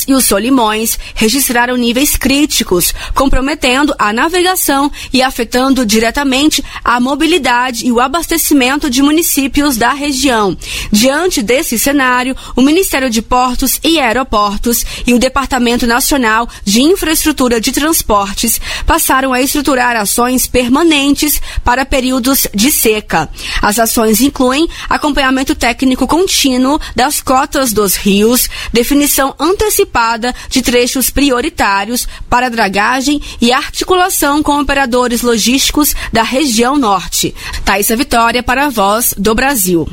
e os Solimões registraram níveis críticos, comprometendo a navegação e afetando diretamente a mobilidade e o abastecimento de municípios da região. Diante desse cenário, o Ministério de Portos e Aeroportos e o Departamento Nacional de Infraestrutura de Transportes passaram a estruturar ações permanentes para períodos de seca. As ações incluem acompanhamento técnico contínuo das cotas dos rios, definição antecipada de trechos prioritários para dragagem e articulação com operadores logísticos da região norte. Thaisa Vitória para a Voz do Brasil.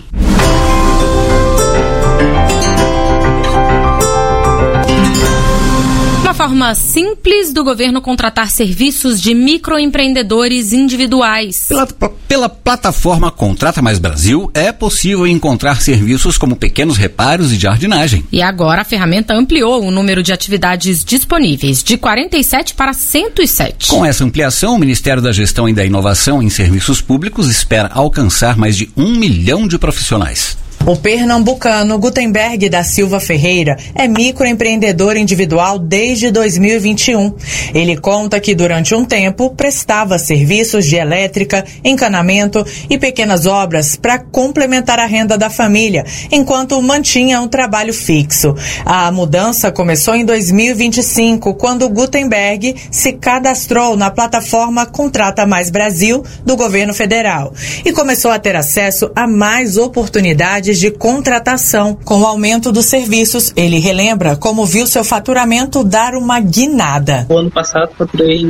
Uma forma simples do governo contratar serviços de microempreendedores individuais. Pela plataforma Contrata Mais Brasil, é possível encontrar serviços como pequenos reparos e jardinagem. E agora a ferramenta ampliou o número de atividades disponíveis, de 47 para 107. Com essa ampliação, o Ministério da Gestão e da Inovação em Serviços Públicos espera alcançar mais de 1 milhão de profissionais. O pernambucano Gutenberg da Silva Ferreira é microempreendedor individual desde 2021. Ele conta que durante um tempo prestava serviços de elétrica, encanamento e pequenas obras para complementar a renda da família, enquanto mantinha um trabalho fixo. A mudança começou em 2025, quando Gutenberg se cadastrou na plataforma Contrata Mais Brasil do governo federal e começou a ter acesso a mais oportunidades de contratação. Com o aumento dos serviços, ele relembra como viu seu faturamento dar uma guinada. O ano passado faturei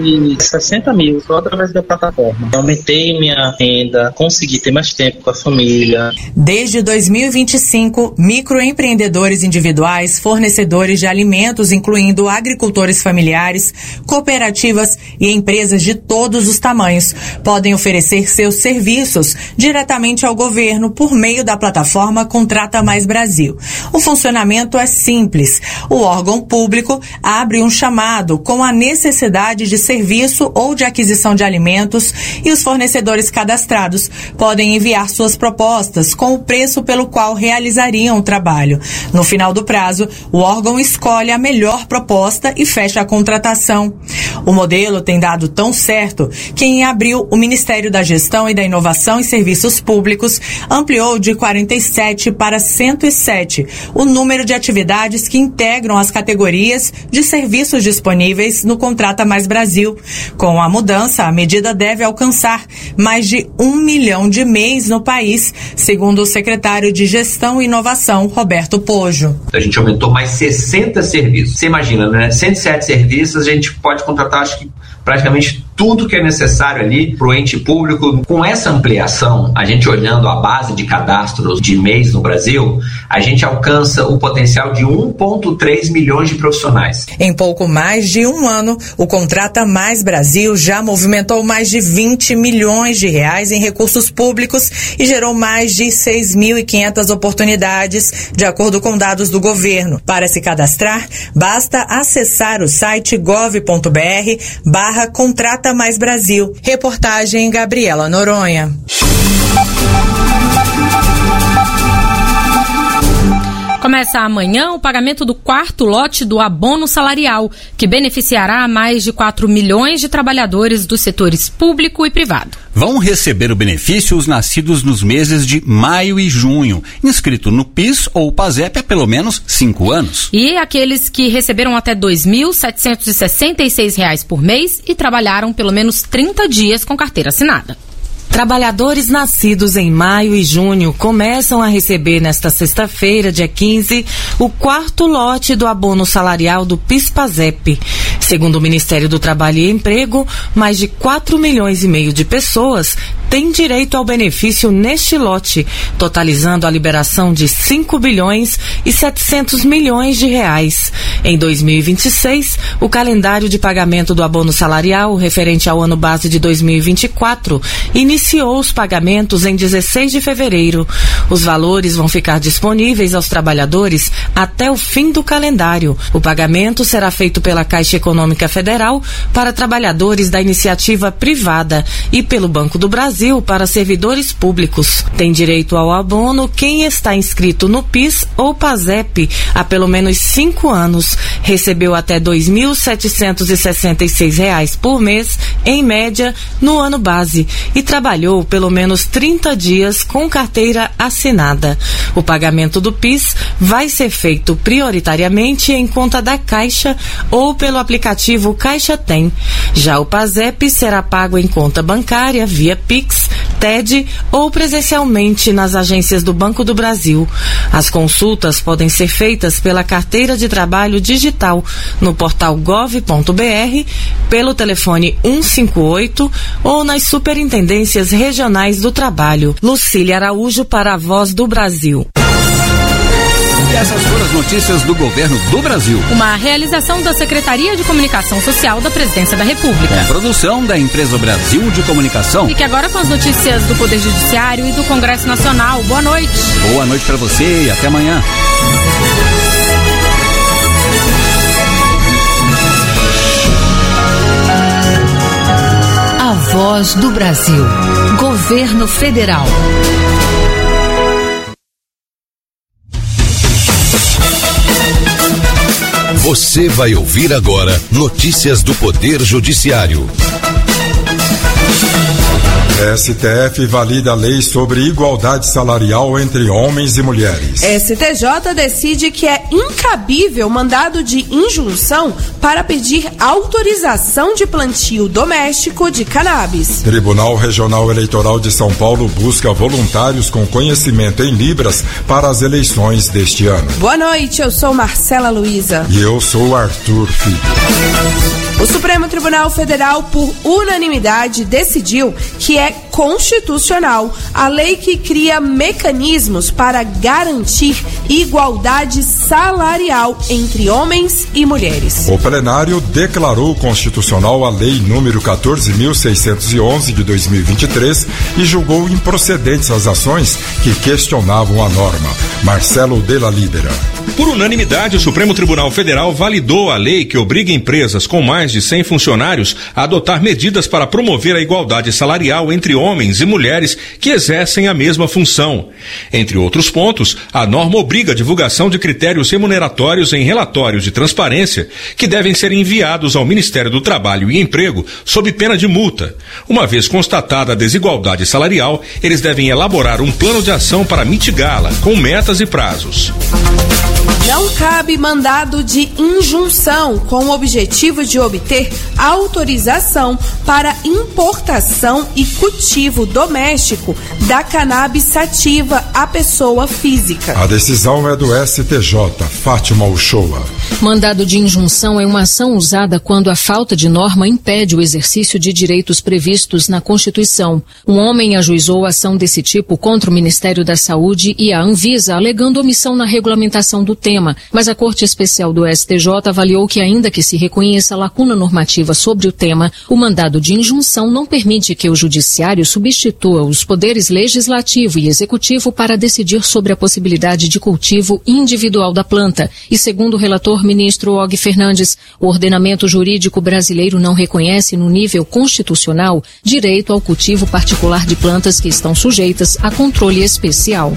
60 mil só através da plataforma. Aumentei minha renda, consegui ter mais tempo com a família. Desde 2025, microempreendedores individuais, fornecedores de alimentos, incluindo agricultores familiares, cooperativas e empresas de todos os tamanhos, podem oferecer seus serviços diretamente ao governo por meio da plataforma Contrata Mais Brasil. O funcionamento é simples. O órgão público abre um chamado com a necessidade de serviço ou de aquisição de alimentos e os fornecedores cadastrados podem enviar suas propostas com o preço pelo qual realizariam o trabalho. No final do prazo, o órgão escolhe a melhor proposta e fecha a contratação. O modelo tem dado tão certo que em abril o Ministério da Gestão e da Inovação em Serviços Públicos ampliou de 47 para 107 o número de atividades que integram as categorias de serviços disponíveis no Contrata Mais Brasil. Com a mudança, a medida deve alcançar mais de 1 milhão de MEIs no país, segundo o secretário de Gestão e Inovação, Roberto Pojo. A gente aumentou mais 60 serviços. Você imagina, né? 107 serviços, a gente pode contratar, acho que praticamente tudo que é necessário ali para o ente público. Com essa ampliação, a gente olhando a base de cadastros de MEIs no Brasil, a gente alcança o potencial de 1,3 milhões de profissionais. Em pouco mais de um ano, o Contrata Mais Brasil já movimentou mais de 20 milhões de reais em recursos públicos e gerou mais de 6.500 oportunidades, de acordo com dados do governo. Para se cadastrar, basta acessar o site gov.br/Contrata Mais Brasil. Reportagem Gabriela Noronha. Começa amanhã o pagamento do 4º lote do abono salarial, que beneficiará mais de 4 milhões de trabalhadores dos setores público e privado. Vão receber o benefício os nascidos nos meses de maio e junho, inscrito no PIS ou PASEP há pelo menos 5 anos. E aqueles que receberam até R$ 2.766 por mês e trabalharam pelo menos 30 dias com carteira assinada. Trabalhadores nascidos em maio e junho começam a receber nesta sexta-feira, dia 15, o 4º lote do abono salarial do PIS/PASEP. Segundo o Ministério do Trabalho e Emprego, mais de 4 milhões e meio de pessoas têm direito ao benefício neste lote, totalizando a liberação de 5 bilhões e 700 milhões de reais. Em 2026, o calendário de pagamento do abono salarial, referente ao ano base de 2024, iniciou os pagamentos em 16 de fevereiro. Os valores vão ficar disponíveis aos trabalhadores até o fim do calendário. O pagamento será feito pela Caixa Econômica Federal para trabalhadores da iniciativa privada e pelo Banco do Brasil Brasil para servidores públicos. Tem direito ao abono quem está inscrito no PIS ou PASEP há pelo menos 5 anos, recebeu até R$ 2.766 por mês, em média, no ano base, e trabalhou pelo menos 30 dias com carteira assinada. O pagamento do PIS vai ser feito prioritariamente em conta da Caixa ou pelo aplicativo Caixa Tem. Já o PASEP será pago em conta bancária, via Pix, TED ou presencialmente nas agências do Banco do Brasil. As consultas podem ser feitas pela Carteira de Trabalho Digital no portal gov.br, pelo telefone 158 ou nas superintendências regionais do trabalho. Lucília Araújo para a Voz do Brasil. E essas foram as notícias do governo do Brasil. Uma realização da Secretaria de Comunicação Social da Presidência da República. Com produção da Empresa Brasil de Comunicação. Fique agora com as notícias do Poder Judiciário e do Congresso Nacional. Boa noite. Boa noite para você e até amanhã. A Voz do Brasil. Governo Federal. Você vai ouvir agora notícias do Poder Judiciário. STF valida a lei sobre igualdade salarial entre homens e mulheres. STJ decide que é incabível mandado de injunção para pedir autorização de plantio doméstico de cannabis. Tribunal Regional Eleitoral de São Paulo busca voluntários com conhecimento em Libras para as eleições deste ano. Boa noite, eu sou Marcela Luiza. E eu sou Arthur Filho. O Supremo Tribunal Federal, por unanimidade, decidiu que é constitucional a lei que cria mecanismos para garantir igualdade salarial entre homens e mulheres. O plenário declarou constitucional a Lei número 14.611 de 2023 e julgou improcedentes as ações que questionavam a norma. Marcelo Della Libera. Por unanimidade, o Supremo Tribunal Federal validou a lei que obriga empresas com mais de 100 funcionários a adotar medidas para promover a igualdade salarial entre homens e mulheres que exercem a mesma função. Entre outros pontos, a norma obriga a divulgação de critérios remuneratórios em relatórios de transparência que devem ser enviados ao Ministério do Trabalho e Emprego sob pena de multa. Uma vez constatada a desigualdade salarial, eles devem elaborar um plano de ação para mitigá-la, com metas e prazos. Não cabe mandado de injunção com o objetivo de obter autorização para importação e cultivo doméstico da cannabis sativa à pessoa física. A decisão é do STJ, Fátima Uchoa. Mandado de injunção é uma ação usada quando a falta de norma impede o exercício de direitos previstos na Constituição. Um homem ajuizou ação desse tipo contra o Ministério da Saúde e a Anvisa, alegando omissão na regulamentação do tema, mas a Corte Especial do STJ avaliou que, ainda que se reconheça a lacuna normativa sobre o tema, o mandado de injunção não permite que o Judiciário substitua os poderes legislativo e executivo para decidir sobre a possibilidade de cultivo individual da planta. E, segundo o relator ministro Og Fernandes, o ordenamento jurídico brasileiro não reconhece, no nível constitucional, direito ao cultivo particular de plantas que estão sujeitas a controle especial.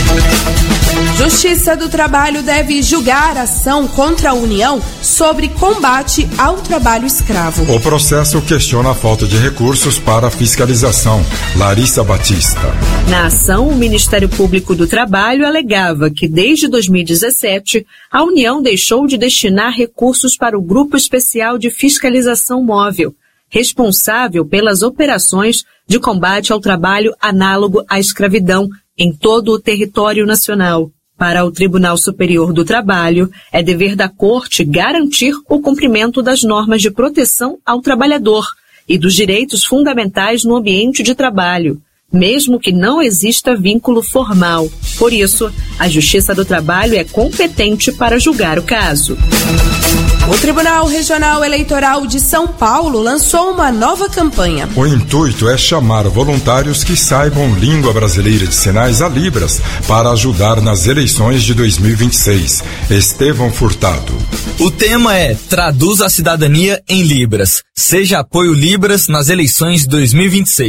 Justiça do Trabalho deve julgar ação contra a União sobre combate ao trabalho escravo. O processo questiona a falta de recursos para a fiscalização. Larissa Batista. Na ação, o Ministério Público do Trabalho alegava que, desde 2017, a União deixou de destinar recursos para o Grupo Especial de Fiscalização Móvel, responsável pelas operações de combate ao trabalho análogo à escravidão em todo o território nacional. Para o Tribunal Superior do Trabalho, é dever da Corte garantir o cumprimento das normas de proteção ao trabalhador e dos direitos fundamentais no ambiente de trabalho, mesmo que não exista vínculo formal. Por isso, a Justiça do Trabalho é competente para julgar o caso. O Tribunal Regional Eleitoral de São Paulo lançou uma nova campanha. O intuito é chamar voluntários que saibam língua brasileira de sinais a Libras para ajudar nas eleições de 2026. Estevão Furtado. O tema é Traduz a cidadania em Libras. Seja apoio Libras nas eleições de 2026.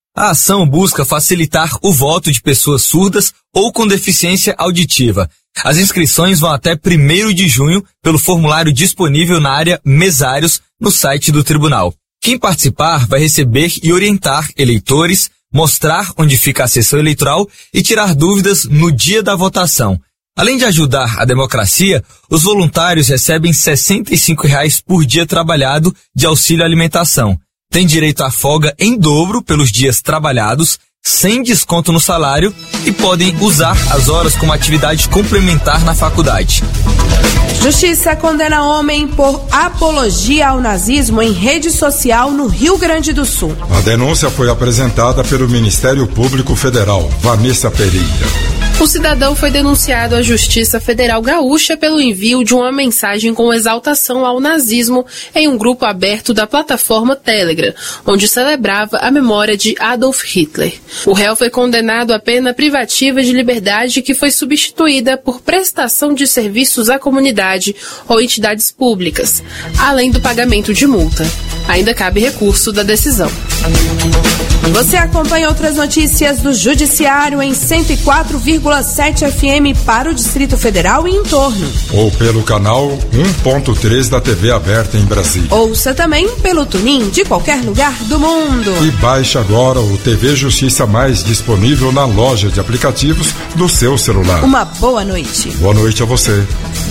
A ação busca facilitar o voto de pessoas surdas ou com deficiência auditiva. As inscrições vão até 1º de junho pelo formulário disponível na área Mesários no site do tribunal. Quem participar vai receber e orientar eleitores, mostrar onde fica a sessão eleitoral e tirar dúvidas no dia da votação. Além de ajudar a democracia, os voluntários recebem R$ 65 por dia trabalhado de auxílio alimentação. Tem direito à folga em dobro pelos dias trabalhados, sem desconto no salário, e podem usar as horas como atividade complementar na faculdade. Justiça condena homem por apologia ao nazismo em rede social no Rio Grande do Sul. A denúncia foi apresentada pelo Ministério Público Federal, Vanessa Pereira. O cidadão foi denunciado à Justiça Federal Gaúcha pelo envio de uma mensagem com exaltação ao nazismo em um grupo aberto da plataforma Telegram, onde celebrava a memória de Adolf Hitler. O réu foi condenado à pena privativa de liberdade, que foi substituída por prestação de serviços à comunidade ou entidades públicas, além do pagamento de multa. Ainda cabe recurso da decisão. Você acompanha outras notícias do Judiciário em 104,7 FM para o Distrito Federal e em torno. Ou pelo canal 1.3 da TV aberta em Brasília. Ouça também pelo TuneIn de qualquer lugar do mundo. E baixe agora o TV Justiça Mais, disponível na loja de aplicativos do seu celular. Uma boa noite. Boa noite a você.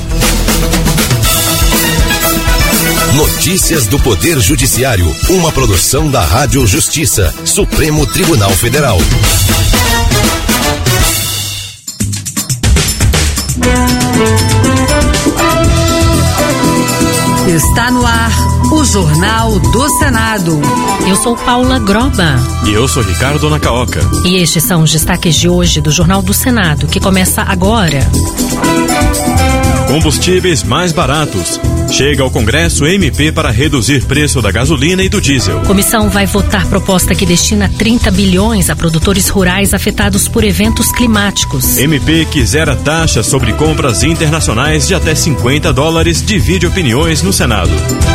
Notícias do Poder Judiciário, uma produção da Rádio Justiça, Supremo Tribunal Federal. Está no ar o Jornal do Senado. Eu sou Paula Groba. E eu sou Ricardo Nacaoca. E estes são os destaques de hoje do Jornal do Senado, que começa agora. Combustíveis mais baratos. Chega ao Congresso MP para reduzir preço da gasolina e do diesel. Comissão vai votar proposta que destina 30 bilhões a produtores rurais afetados por eventos climáticos. MP que zera taxa sobre compras internacionais de até $50, divide opiniões no Senado.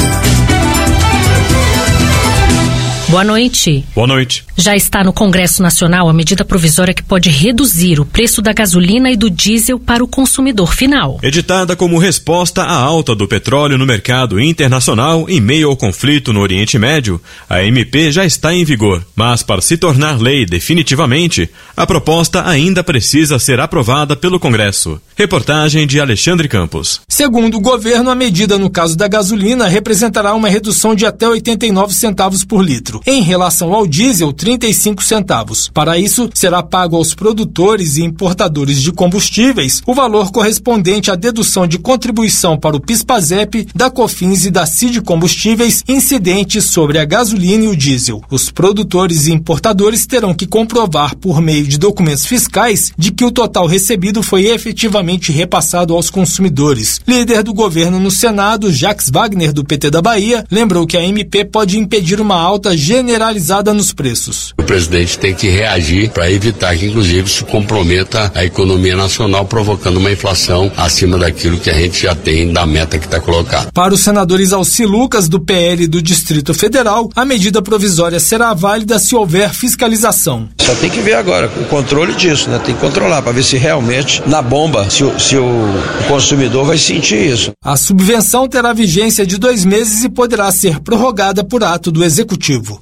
Boa noite. Boa noite. Já está no Congresso Nacional a medida provisória que pode reduzir o preço da gasolina e do diesel para o consumidor final. Editada como resposta à alta do petróleo no mercado internacional em meio ao conflito no Oriente Médio, a MP já está em vigor. Mas para se tornar lei definitivamente, a proposta ainda precisa ser aprovada pelo Congresso. Reportagem de Alexandre Campos. Segundo o governo, a medida no caso da gasolina representará uma redução de até 89 centavos por litro. Em relação ao diesel, 35 centavos. Para isso, será pago aos produtores e importadores de combustíveis o valor correspondente à dedução de contribuição para o PIS/PASEP, da COFINS e da CID Combustíveis incidentes sobre a gasolina e o diesel. Os produtores e importadores terão que comprovar por meio de documentos fiscais de que o total recebido foi efetivamente repassado aos consumidores. Líder do governo no Senado, Jacques Wagner, do PT da Bahia, lembrou que a MP pode impedir uma alta generalizada nos preços. O presidente tem que reagir para evitar que, inclusive, se comprometa a economia nacional, provocando uma inflação acima daquilo que a gente já tem da meta que está colocada. Para o senador Isalci Lucas, do PL do Distrito Federal, a medida provisória será válida se houver fiscalização. Só tem que ver agora o controle disso, né? Tem que controlar para ver se realmente na bomba, se o consumidor vai sentir isso. A subvenção terá vigência de 2 meses e poderá ser prorrogada por ato do Executivo.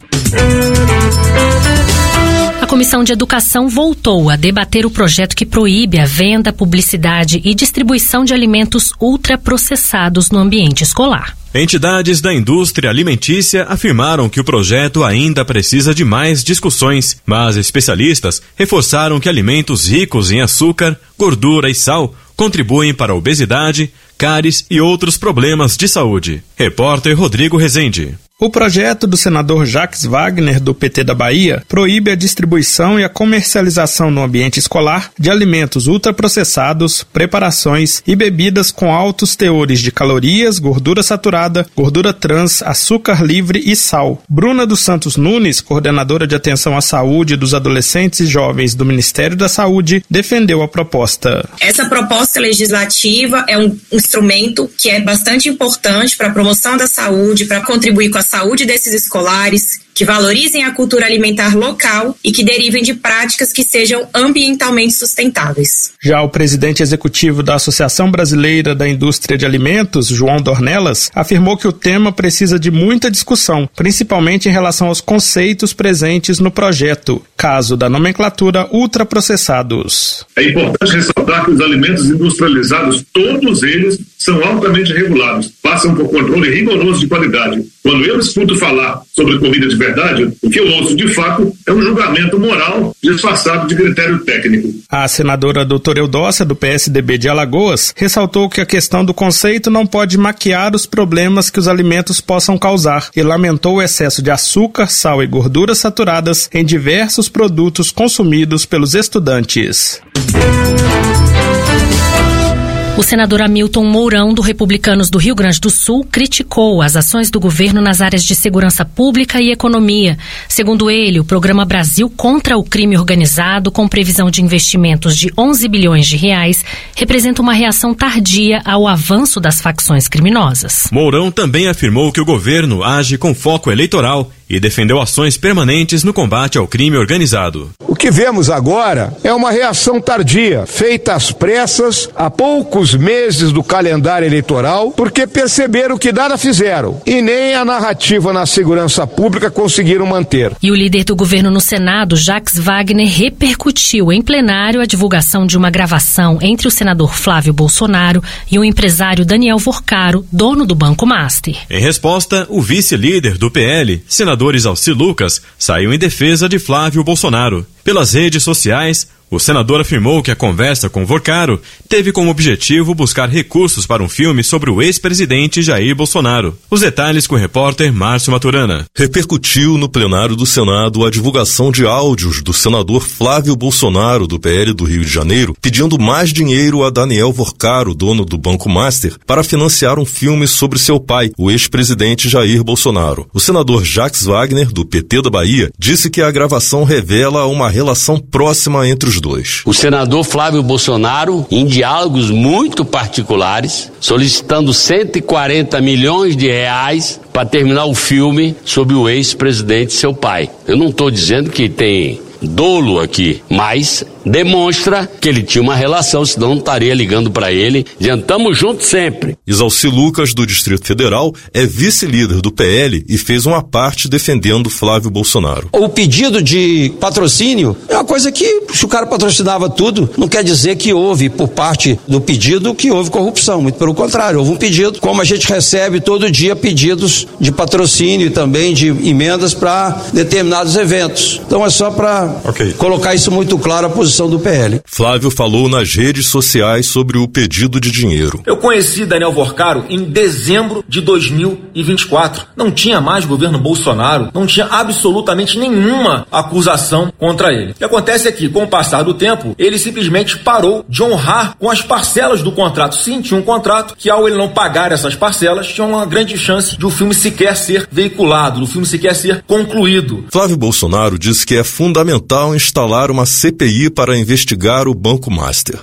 A Comissão de Educação voltou a debater o projeto que proíbe a venda, publicidade e distribuição de alimentos ultraprocessados no ambiente escolar. Entidades da indústria alimentícia afirmaram que o projeto ainda precisa de mais discussões, mas especialistas reforçaram que alimentos ricos em açúcar, gordura e sal contribuem para a obesidade, cáries e outros problemas de saúde. Repórter Rodrigo Rezende. O projeto do senador Jacques Wagner, do PT da Bahia, proíbe a distribuição e a comercialização no ambiente escolar de alimentos ultraprocessados, preparações e bebidas com altos teores de calorias, gordura saturada, gordura trans, açúcar livre e sal. Bruna dos Santos Nunes, coordenadora de atenção à saúde dos adolescentes e jovens do Ministério da Saúde, defendeu a proposta. Essa proposta legislativa é um instrumento que é bastante importante para a promoção da saúde, para contribuir com a saúde desses escolares, que valorizem a cultura alimentar local e que derivem de práticas que sejam ambientalmente sustentáveis. Já o presidente executivo da Associação Brasileira da Indústria de Alimentos, João Dornelas, afirmou que o tema precisa de muita discussão, principalmente em relação aos conceitos presentes no projeto, caso da nomenclatura ultraprocessados. É importante ressaltar que os alimentos industrializados, todos eles, são altamente regulados, passam por controle rigoroso de qualidade. Quando eu escuto falar sobre comida de verdade, o que eu ouço de fato é um julgamento moral disfarçado de critério técnico. A senadora doutora Eudócia, do PSDB de Alagoas, ressaltou que a questão do conceito não pode maquiar os problemas que os alimentos possam causar e lamentou o excesso de açúcar, sal e gorduras saturadas em diversos produtos consumidos pelos estudantes. O senador Hamilton Mourão, do Republicanos do Rio Grande do Sul, criticou as ações do governo nas áreas de segurança pública e economia. Segundo ele, o programa Brasil contra o crime organizado, com previsão de investimentos de 11 bilhões de reais, representa uma reação tardia ao avanço das facções criminosas. Mourão também afirmou que o governo age com foco eleitoral e defendeu ações permanentes no combate ao crime organizado. O que vemos agora é uma reação tardia, feita às pressas, há poucos meses do calendário eleitoral, porque perceberam que nada fizeram e nem a narrativa na segurança pública conseguiram manter. E o líder do governo no Senado, Jacques Wagner, repercutiu em plenário a divulgação de uma gravação entre o senador Flávio Bolsonaro e o empresário Daniel Vorcaro, dono do Banco Master. Em resposta, o vice-líder do PL, senador Exalci Lucas, saiu em defesa de Flávio Bolsonaro. Pelas redes sociais, o senador afirmou que a conversa com Vorcaro teve como objetivo buscar recursos para um filme sobre o ex-presidente Jair Bolsonaro. Os detalhes com o repórter Márcio Maturana. Repercutiu no plenário do Senado a divulgação de áudios do senador Flávio Bolsonaro, do PL do Rio de Janeiro, pedindo mais dinheiro a Daniel Vorcaro, dono do Banco Master, para financiar um filme sobre seu pai, o ex-presidente Jair Bolsonaro. O senador Jacques Wagner, do PT da Bahia, disse que a gravação revela uma relação próxima entre os dois. O senador Flávio Bolsonaro, em diálogos muito particulares, solicitando 140 milhões de reais para terminar o filme sobre o ex-presidente, seu pai. Eu não estou dizendo que tem dolo aqui, mas demonstra que ele tinha uma relação, senão não estaria ligando para ele, dizendo, tamo junto sempre. Exalci Lucas, do Distrito Federal, é vice-líder do PL e fez uma parte defendendo Flávio Bolsonaro. O pedido de patrocínio é uma coisa que, se o cara patrocinava tudo, não quer dizer que houve, por parte do pedido, que houve corrupção. Muito pelo contrário, houve um pedido, como a gente recebe todo dia pedidos de patrocínio e também de emendas para determinados eventos. Então é só para colocar isso muito claro, a posição do PL. Flávio falou nas redes sociais sobre o pedido de dinheiro. Eu conheci Daniel Vorcaro em dezembro de 2024. Não tinha mais governo Bolsonaro, não tinha absolutamente nenhuma acusação contra ele. O que acontece é que, com o passar do tempo, ele simplesmente parou de honrar com as parcelas do contrato. Sim, tinha um contrato que, ao ele não pagar essas parcelas, tinha uma grande chance de o filme sequer ser veiculado, do filme sequer ser concluído. Flávio Bolsonaro disse que é fundamental instalar uma CPI para investigar o Banco Master.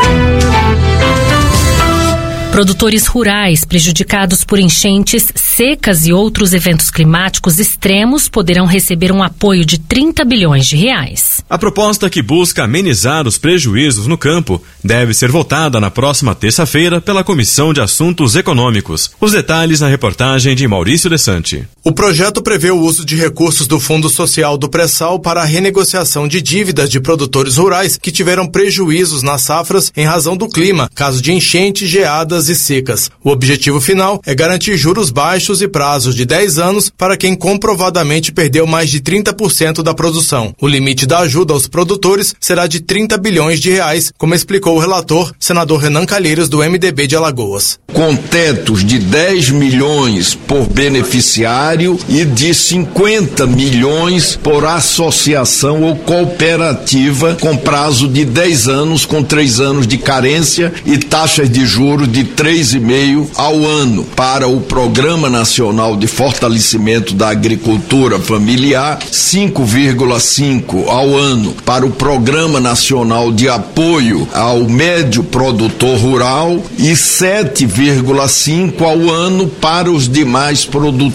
Produtores rurais prejudicados por enchentes, secas e outros eventos climáticos extremos poderão receber um apoio de 30 bilhões de reais. A proposta, que busca amenizar os prejuízos no campo, deve ser votada na próxima terça-feira pela Comissão de Assuntos Econômicos. Os detalhes na reportagem de Maurício Desante. O projeto prevê o uso de recursos do Fundo Social do Pré-Sal para a renegociação de dívidas de produtores rurais que tiveram prejuízos nas safras em razão do clima, caso de enchentes, geadas e secas. O objetivo final é garantir juros baixos e prazos de 10 anos para quem comprovadamente perdeu mais de 30% da produção. O limite da ajuda aos produtores será de 30 bilhões de reais, como explicou o relator, senador Renan Calheiros, do MDB de Alagoas. Com tetos de 10 milhões por beneficiário e de 50 milhões por associação ou cooperativa, com prazo de 10 anos, com 3 anos de carência e taxas de juros de 3,5% ao ano. Para o Programa Nacional de Fortalecimento da Agricultura Familiar, 5,5% ao ano. Para o Programa Nacional de Apoio ao Médio Produtor Rural e 7,5% ao ano para os demais produtores.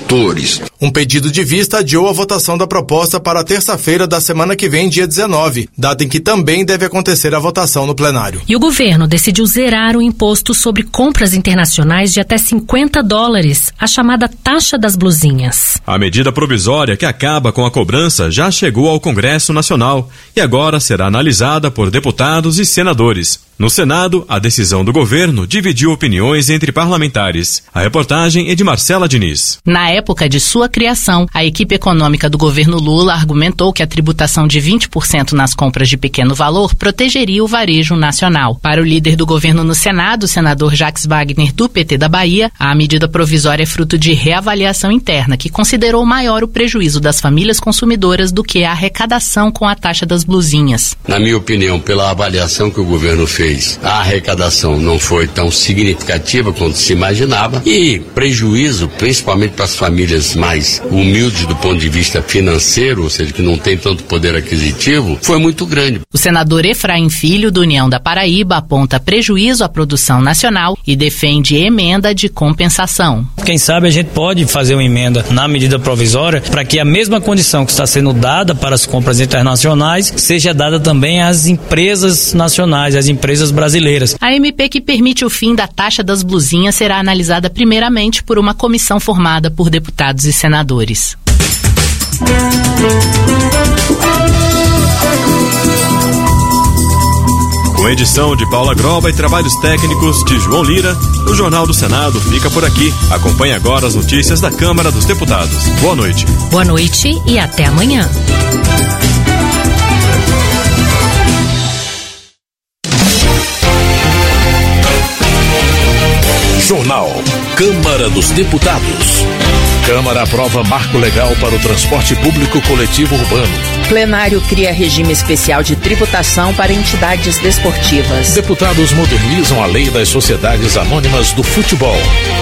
milhões. Um pedido de vista adiou a votação da proposta para terça-feira da semana que vem, dia 19, data em que também deve acontecer a votação no plenário. E o governo decidiu zerar o imposto sobre compras internacionais de até $50, a chamada taxa das blusinhas. A medida provisória que acaba com a cobrança já chegou ao Congresso Nacional e agora será analisada por deputados e senadores. No Senado, a decisão do governo dividiu opiniões entre parlamentares. A reportagem é de Marcela Diniz. Na época de sua criação, a equipe econômica do governo Lula argumentou que a tributação de 20% nas compras de pequeno valor protegeria o varejo nacional. Para o líder do governo no Senado, o senador Jacques Wagner, do PT da Bahia, a medida provisória é fruto de reavaliação interna, que considerou maior o prejuízo das famílias consumidoras do que a arrecadação com a taxa das blusinhas. Na minha opinião, pela avaliação que o governo fez, a arrecadação não foi tão significativa quanto se imaginava e prejuízo, principalmente para as famílias mais humildes do ponto de vista financeiro, ou seja, que não tem tanto poder aquisitivo, foi muito grande. O senador Efraim Filho, do União da Paraíba, aponta prejuízo à produção nacional e defende emenda de compensação. Quem sabe a gente pode fazer uma emenda na medida provisória para que a mesma condição que está sendo dada para as compras internacionais seja dada também às empresas nacionais, às empresas brasileiras. A MP que permite o fim da taxa das blusinhas será analisada primeiramente por uma comissão formada por deputados e senadores. Com edição de Paula Groba e trabalhos técnicos de João Lira, o Jornal do Senado fica por aqui. Acompanhe agora as notícias da Câmara dos Deputados. Boa noite. Boa noite e até amanhã. Jornal Câmara dos Deputados. Câmara aprova marco legal para o transporte público coletivo urbano. Plenário cria regime especial de tributação para entidades desportivas. Deputados modernizam a lei das sociedades anônimas do futebol.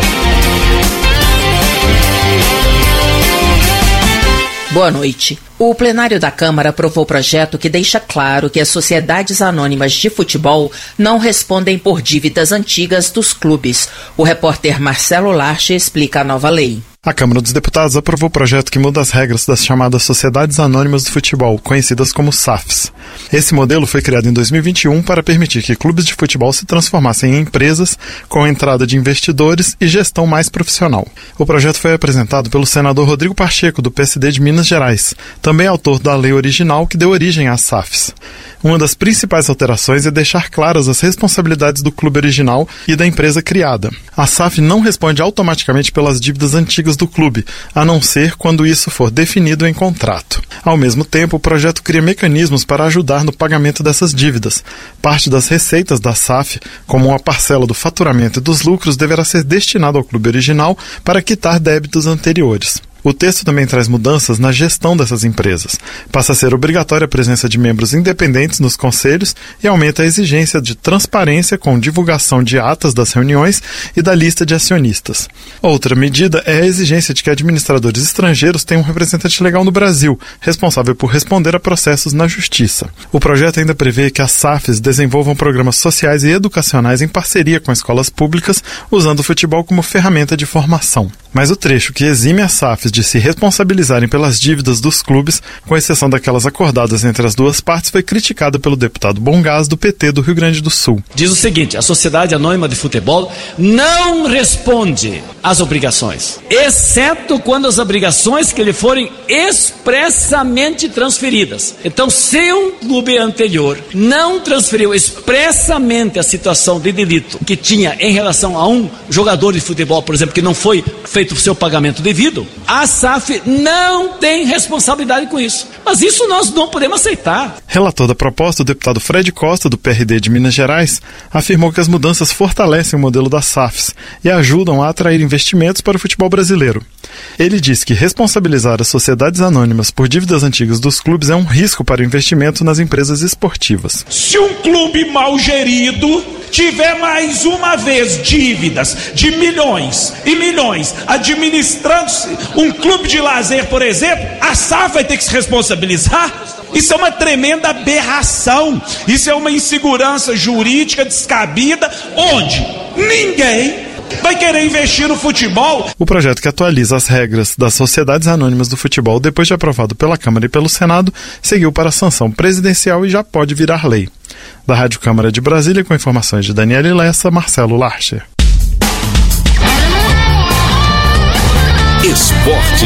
Boa noite. O plenário da Câmara aprovou o projeto que deixa claro que as sociedades anônimas de futebol não respondem por dívidas antigas dos clubes. O repórter Marcelo Larche explica a nova lei. A Câmara dos Deputados aprovou o projeto que muda as regras das chamadas Sociedades Anônimas do Futebol, conhecidas como SAFs. Esse modelo foi criado em 2021 para permitir que clubes de futebol se transformassem em empresas com entrada de investidores e gestão mais profissional. O projeto foi apresentado pelo senador Rodrigo Pacheco, do PSD de Minas Gerais, também autor da lei original que deu origem às SAFs. Uma das principais alterações é deixar claras as responsabilidades do clube original e da empresa criada. A SAF não responde automaticamente pelas dívidas antigas do clube, a não ser quando isso for definido em contrato. Ao mesmo tempo, o projeto cria mecanismos para ajudar no pagamento dessas dívidas. Parte das receitas da SAF, como uma parcela do faturamento e dos lucros, deverá ser destinado ao clube original para quitar débitos anteriores. O texto também traz mudanças na gestão dessas empresas. Passa a ser obrigatória a presença de membros independentes nos conselhos e aumenta a exigência de transparência com divulgação de atas das reuniões e da lista de acionistas. Outra medida é a exigência de que administradores estrangeiros tenham um representante legal no Brasil, responsável por responder a processos na Justiça. O projeto ainda prevê que as SAFs desenvolvam programas sociais e educacionais em parceria com escolas públicas, usando o futebol como ferramenta de formação. Mas o trecho que exime as SAFs de se responsabilizarem pelas dívidas dos clubes, com exceção daquelas acordadas entre as duas partes, foi criticado pelo deputado Bongás, do PT do Rio Grande do Sul. Diz o seguinte: a Sociedade Anônima de Futebol não responde às obrigações, exceto quando as obrigações que lhe forem expressamente transferidas. Então, se um clube anterior não transferiu expressamente a situação de delito que tinha em relação a um jogador de futebol, por exemplo, que não foi feito o seu pagamento devido, a SAF não tem responsabilidade com isso. Mas isso nós não podemos aceitar. Relator da proposta, o deputado Fred Costa, do PRD de Minas Gerais, afirmou que as mudanças fortalecem o modelo das SAFs e ajudam a atrair investimentos para o futebol brasileiro. Ele diz que responsabilizar as sociedades anônimas por dívidas antigas dos clubes é um risco para o investimento nas empresas esportivas. Se um clube mal gerido tiver mais uma vez dívidas de milhões e milhões administrando-se um clube de lazer, por exemplo, a SAF vai ter que se responsabilizar? Isso é uma tremenda aberração, isso é uma insegurança jurídica descabida, onde ninguém Vai querer investir no futebol? O projeto que atualiza as regras das sociedades anônimas do futebol, depois de aprovado pela Câmara e pelo Senado, seguiu para a sanção presidencial e já pode virar lei. Da Rádio Câmara de Brasília, com informações de Daniele Lessa, Marcelo Larcher. Esporte.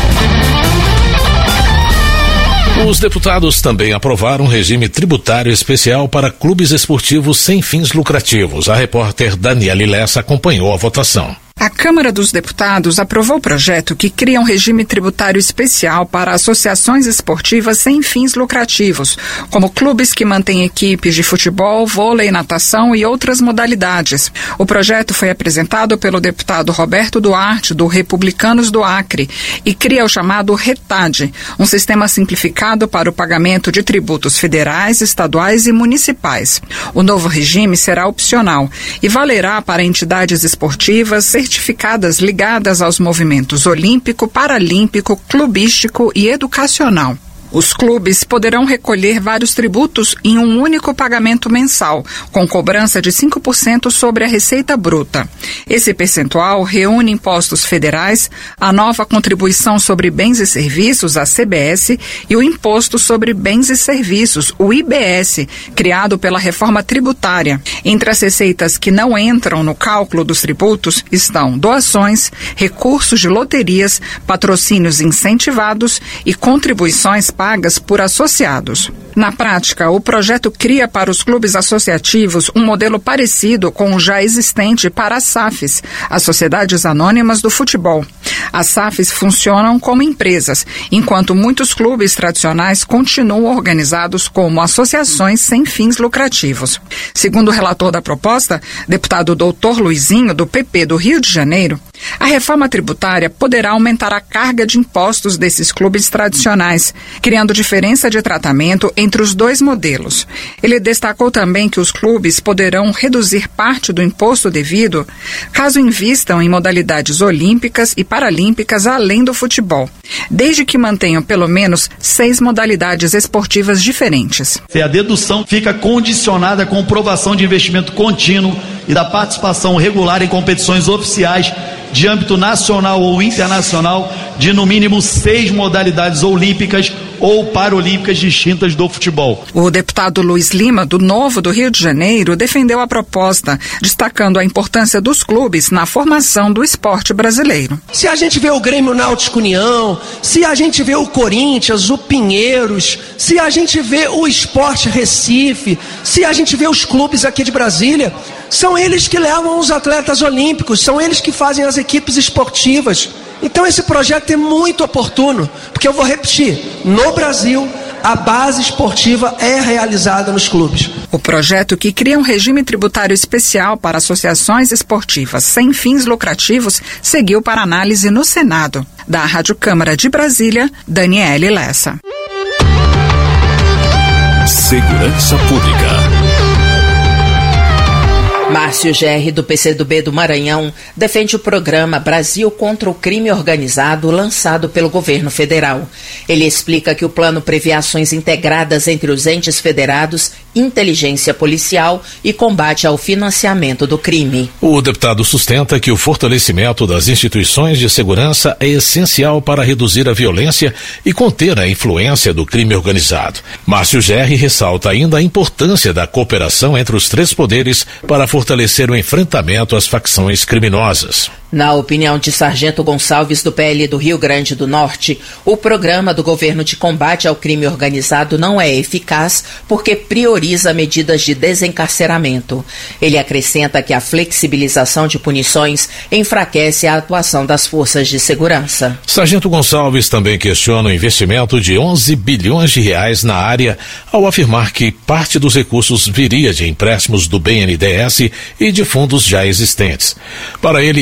Os deputados também aprovaram um regime tributário especial para clubes esportivos sem fins lucrativos. A repórter Daniele Lessa acompanhou a votação. A Câmara dos Deputados aprovou o projeto que cria um regime tributário especial para associações esportivas sem fins lucrativos, como clubes que mantêm equipes de futebol, vôlei, natação e outras modalidades. O projeto foi apresentado pelo deputado Roberto Duarte, do Republicanos do Acre, e cria o chamado RETAD, um sistema simplificado para o pagamento de tributos federais, estaduais e municipais. O novo regime será opcional e valerá para entidades esportivas certificadas ligadas aos movimentos olímpico, paralímpico, clubístico e educacional. Os clubes poderão recolher vários tributos em um único pagamento mensal, com cobrança de 5% sobre a receita bruta. Esse percentual reúne impostos federais, a nova contribuição sobre bens e serviços, a CBS, e o Imposto sobre Bens e Serviços, o IBS, criado pela reforma tributária. Entre as receitas que não entram no cálculo dos tributos estão doações, recursos de loterias, patrocínios incentivados e contribuições pagas por associados. Na prática, o projeto cria para os clubes associativos um modelo parecido com o já existente para as SAFs, as Sociedades Anônimas do Futebol. As SAFs funcionam como empresas, enquanto muitos clubes tradicionais continuam organizados como associações sem fins lucrativos. Segundo o relator da proposta, deputado Dr. Luizinho, do PP do Rio de Janeiro, a reforma tributária poderá aumentar a carga de impostos desses clubes tradicionais, criando diferença de tratamento entre os dois modelos. Ele destacou também que os clubes poderão reduzir parte do imposto devido caso invistam em modalidades olímpicas e paralímpicas além do futebol, desde que mantenham pelo menos 6 modalidades esportivas diferentes. A dedução fica condicionada à comprovação de investimento contínuo e da participação regular em competições oficiais de âmbito nacional ou internacional de no mínimo 6 modalidades olímpicas ou paralímpicas distintas do futebol. O deputado Luiz Lima, do Novo do Rio de Janeiro, defendeu a proposta, destacando a importância dos clubes na formação do esporte brasileiro. Se a gente vê o Grêmio Náutico União, se a gente vê o Corinthians, o Pinheiros, se a gente vê o Sport Recife, se a gente vê os clubes aqui de Brasília, são eles que levam os atletas olímpicos, são eles que fazem as equipes esportivas. Então esse projeto é muito oportuno, porque eu vou repetir, no Brasil a base esportiva é realizada nos clubes. O projeto, que cria um regime tributário especial para associações esportivas sem fins lucrativos, seguiu para análise no Senado. Da Rádio Câmara de Brasília, Daniele Lessa. Segurança Pública. Márcio Gerri, do PCdoB do Maranhão, defende o programa Brasil contra o Crime Organizado, lançado pelo governo federal. Ele explica que o plano prevê ações integradas entre os entes federados, inteligência policial e combate ao financiamento do crime. O deputado sustenta que o fortalecimento das instituições de segurança é essencial para reduzir a violência e conter a influência do crime organizado. Márcio Gerri ressalta ainda a importância da cooperação entre os 3 poderes para fortalecer o enfrentamento às facções criminosas. Na opinião de Sargento Gonçalves, do PL do Rio Grande do Norte, o programa do governo de combate ao crime organizado não é eficaz porque prioriza medidas de desencarceramento. Ele acrescenta que a flexibilização de punições enfraquece a atuação das forças de segurança. Sargento Gonçalves também questiona o investimento de 11 bilhões de reais na área, ao afirmar que parte dos recursos viria de empréstimos do BNDES e de fundos já existentes. Para ele, a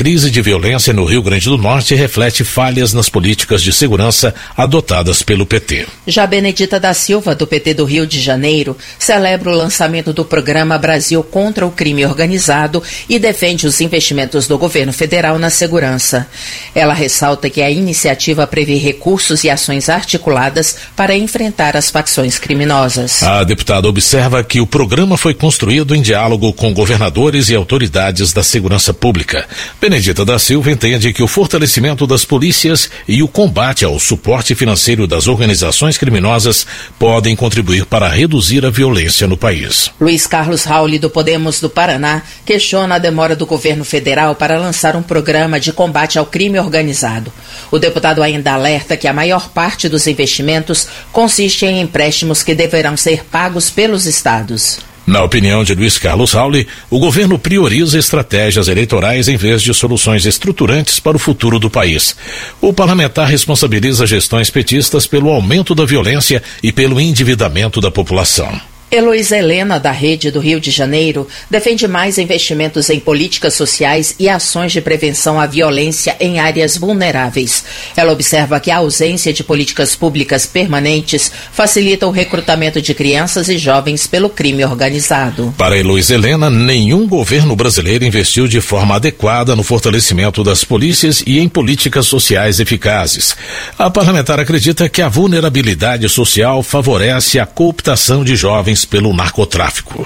crise de violência no Rio Grande do Norte reflete falhas nas políticas de segurança adotadas pelo PT. Já Benedita da Silva, do PT do Rio de Janeiro, celebra o lançamento do programa Brasil contra o Crime Organizado e defende os investimentos do governo federal na segurança. Ela ressalta que a iniciativa prevê recursos e ações articuladas para enfrentar as facções criminosas. A deputada observa que o programa foi construído em diálogo com governadores e autoridades da segurança pública. Benedita da Silva entende que o fortalecimento das polícias e o combate ao suporte financeiro das organizações criminosas podem contribuir para reduzir a violência no país. Luiz Carlos Rauli, do Podemos do Paraná, questiona a demora do governo federal para lançar um programa de combate ao crime organizado. O deputado ainda alerta que a maior parte dos investimentos consiste em empréstimos que deverão ser pagos pelos estados. Na opinião de Luiz Carlos Rauli, o governo prioriza estratégias eleitorais em vez de soluções estruturantes para o futuro do país. O parlamentar responsabiliza gestões petistas pelo aumento da violência e pelo endividamento da população. Heloísa Helena, da Rede do Rio de Janeiro, defende mais investimentos em políticas sociais e ações de prevenção à violência em áreas vulneráveis. Ela observa que a ausência de políticas públicas permanentes facilita o recrutamento de crianças e jovens pelo crime organizado. Para Heloísa Helena, nenhum governo brasileiro investiu de forma adequada no fortalecimento das polícias e em políticas sociais eficazes. A parlamentar acredita que a vulnerabilidade social favorece a cooptação de jovens pelo narcotráfico.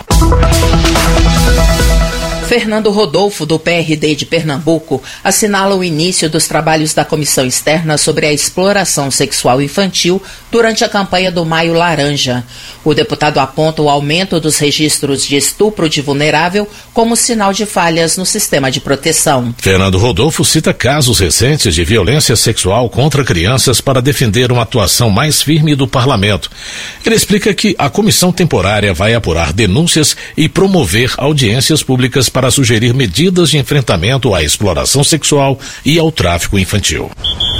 Fernando Rodolfo, do PRD de Pernambuco, assinala o início dos trabalhos da Comissão Externa sobre a exploração sexual infantil durante a campanha do Maio Laranja. O deputado aponta o aumento dos registros de estupro de vulnerável como sinal de falhas no sistema de proteção. Fernando Rodolfo cita casos recentes de violência sexual contra crianças para defender uma atuação mais firme do parlamento. Ele explica que a comissão temporária vai apurar denúncias e promover audiências públicas para sugerir medidas de enfrentamento à exploração sexual e ao tráfico infantil.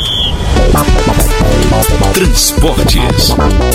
Transportes.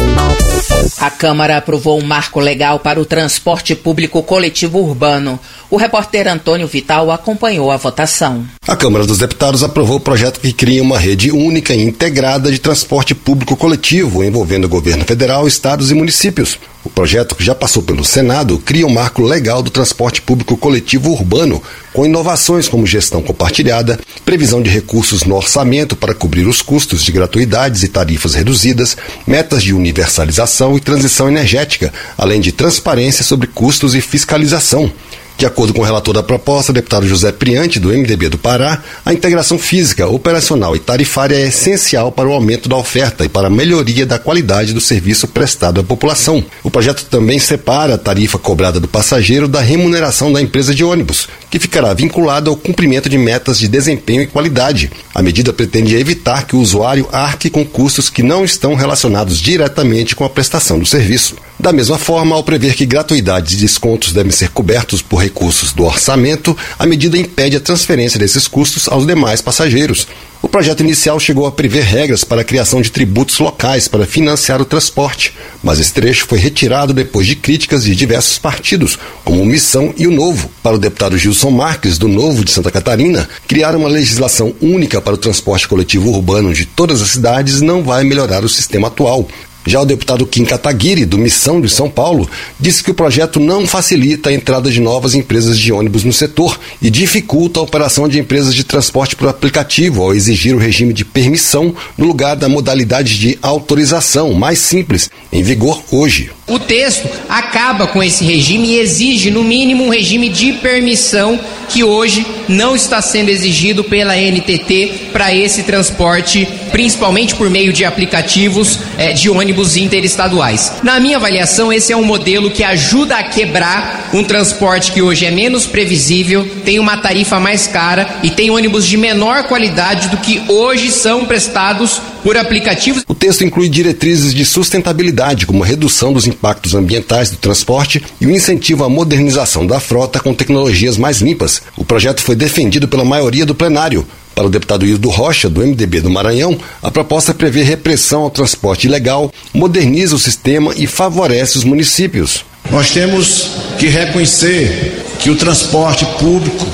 A Câmara aprovou um marco legal para o transporte público coletivo urbano. O repórter Antônio Vital acompanhou a votação. A Câmara dos Deputados aprovou o projeto que cria uma rede única e integrada de transporte público coletivo, envolvendo o governo federal, estados e municípios. O projeto, que já passou pelo Senado, cria um marco legal do transporte público coletivo urbano, com inovações como gestão compartilhada, previsão de recursos no orçamento para cobrir os custos de gratuidades e tarifas reduzidas, metas de universalização e transição energética, além de transparência sobre custos e fiscalização. De acordo com o relator da proposta, o deputado José Priante, do MDB do Pará, a integração física, operacional e tarifária é essencial para o aumento da oferta e para a melhoria da qualidade do serviço prestado à população. O projeto também separa a tarifa cobrada do passageiro da remuneração da empresa de ônibus, que ficará vinculada ao cumprimento de metas de desempenho e qualidade. A medida pretende evitar que o usuário arque com custos que não estão relacionados diretamente com a prestação do serviço. Da mesma forma, ao prever que gratuidades e descontos devem ser cobertos por recursos do orçamento, a medida impede a transferência desses custos aos demais passageiros. O projeto inicial chegou a prever regras para a criação de tributos locais para financiar o transporte, mas esse trecho foi retirado depois de críticas de diversos partidos, como o Missão e o Novo. Para o deputado Gilson Marques, do Novo de Santa Catarina, criar uma legislação única para o transporte coletivo urbano de todas as cidades não vai melhorar o sistema atual. Já o deputado Kim Kataguiri, do Missão de São Paulo, disse que o projeto não facilita a entrada de novas empresas de ônibus no setor e dificulta a operação de empresas de transporte por aplicativo ao exigir o regime de permissão no lugar da modalidade de autorização, mais simples, em vigor hoje. O texto acaba com esse regime e exige, no mínimo, um regime de permissão que hoje não está sendo exigido pela NTT para esse transporte, principalmente por meio de aplicativos de ônibus interestaduais. Na minha avaliação, esse é um modelo que ajuda a quebrar um transporte que hoje é menos previsível, tem uma tarifa mais cara e tem ônibus de menor qualidade do que hoje são prestados por aplicativos. O texto inclui diretrizes de sustentabilidade, como a redução dos impactos ambientais do transporte e o incentivo à modernização da frota com tecnologias mais limpas. O projeto foi defendido pela maioria do plenário. Para o deputado Hildo Rocha, do MDB do Maranhão, a proposta prevê repressão ao transporte ilegal, moderniza o sistema e favorece os municípios. Nós temos que reconhecer que o transporte público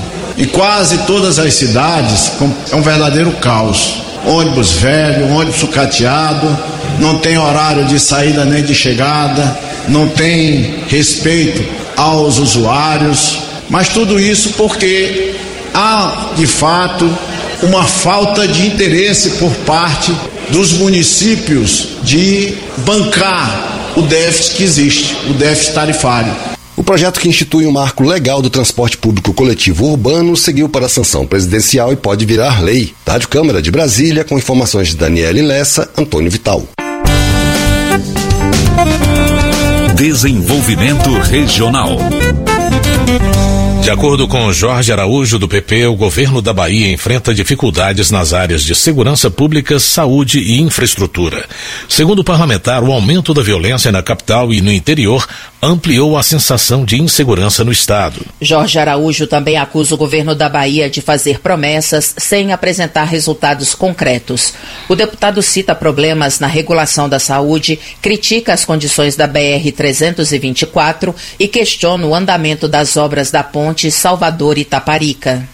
Em quase todas as cidades é um verdadeiro caos. Ônibus velho, ônibus sucateado, não tem horário de saída nem de chegada, não tem respeito aos usuários, mas tudo isso porque há, de fato, uma falta de interesse por parte dos municípios de bancar o déficit que existe, o déficit tarifário. O projeto que institui um marco legal do transporte público coletivo urbano seguiu para a sanção presidencial e pode virar lei. Da Rádio Câmara de Brasília, com informações de Daniele Lessa, Antônio Vital. Desenvolvimento Regional. De acordo com Jorge Araújo, do PP, o governo da Bahia enfrenta dificuldades nas áreas de segurança pública, saúde e infraestrutura. Segundo o parlamentar, o aumento da violência na capital e no interior ampliou a sensação de insegurança no estado. Jorge Araújo também acusa o governo da Bahia de fazer promessas sem apresentar resultados concretos. O deputado cita problemas na regulação da saúde, critica as condições da BR-324 e questiona o andamento das obras da ponte Salvador e Taparica.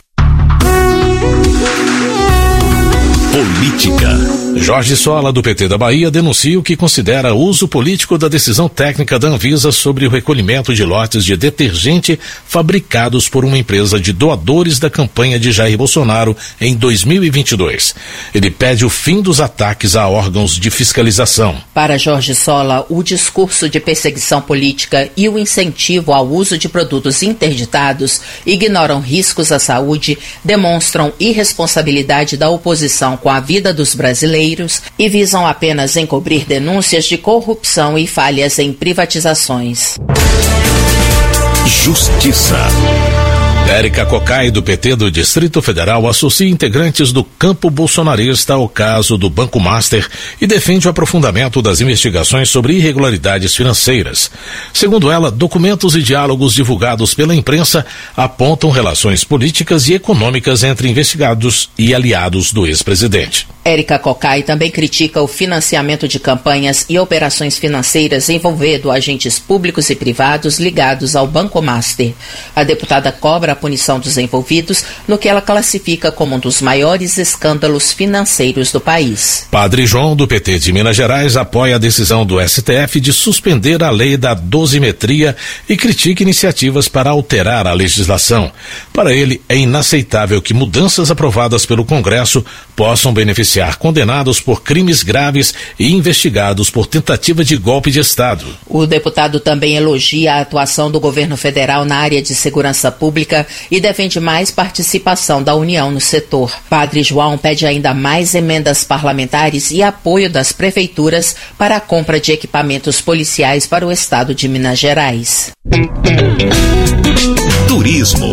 Política. Jorge Sola, do PT da Bahia, denuncia o que considera uso político da decisão técnica da Anvisa sobre o recolhimento de lotes de detergente fabricados por uma empresa de doadores da campanha de Jair Bolsonaro em 2022. Ele pede o fim dos ataques a órgãos de fiscalização. Para Jorge Sola, o discurso de perseguição política e o incentivo ao uso de produtos interditados ignoram riscos à saúde, demonstram irresponsabilidade da oposição com a vida dos brasileiros e visam apenas encobrir denúncias de corrupção e falhas em privatizações. Justiça. Érica Cocai, do PT do Distrito Federal, associa integrantes do campo bolsonarista ao caso do Banco Master e defende o aprofundamento das investigações sobre irregularidades financeiras. Segundo ela, documentos e diálogos divulgados pela imprensa apontam relações políticas e econômicas entre investigados e aliados do ex-presidente. Érica Cocai também critica o financiamento de campanhas e operações financeiras envolvendo agentes públicos e privados ligados ao Banco Master. A deputada cobra a punição dos envolvidos no que ela classifica como um dos maiores escândalos financeiros do país. Padre João, do PT de Minas Gerais, apoia a decisão do STF de suspender a lei da dosimetria e critica iniciativas para alterar a legislação. Para ele, é inaceitável que mudanças aprovadas pelo Congresso possam beneficiar condenados por crimes graves e investigados por tentativa de golpe de Estado. O deputado também elogia a atuação do governo federal na área de segurança pública e defende mais participação da União no setor. Padre João pede ainda mais emendas parlamentares e apoio das prefeituras para a compra de equipamentos policiais para o estado de Minas Gerais. Turismo.